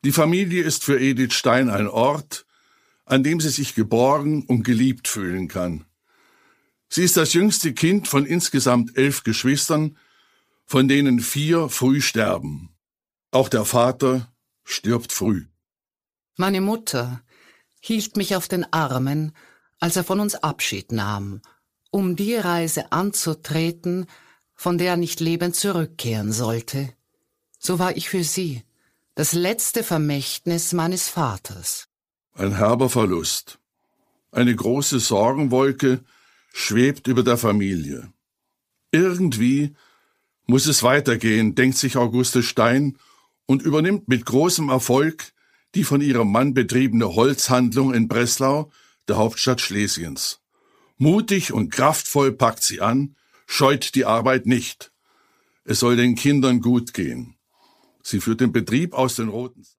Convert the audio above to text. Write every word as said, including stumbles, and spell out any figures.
Die Familie ist für Edith Stein ein Ort, an dem sie sich geborgen und geliebt fühlen kann. Sie ist das jüngste Kind von insgesamt elf Geschwistern, von denen vier früh sterben. Auch der Vater stirbt früh. Meine Mutter hielt mich auf den Armen, als er von uns Abschied nahm, um die Reise anzutreten, von der er nicht lebend zurückkehren sollte. So war ich für sie das letzte Vermächtnis meines Vaters. Ein herber Verlust. Eine große Sorgenwolke schwebt über der Familie. Irgendwie muss es weitergehen, denkt sich Auguste Stein und übernimmt mit großem Erfolg die von ihrem Mann betriebene Holzhandlung in Breslau, der Hauptstadt Schlesiens. Mutig und kraftvoll packt sie an, scheut die Arbeit nicht. Es soll den Kindern gut gehen. Sie führt den Betrieb aus den Roten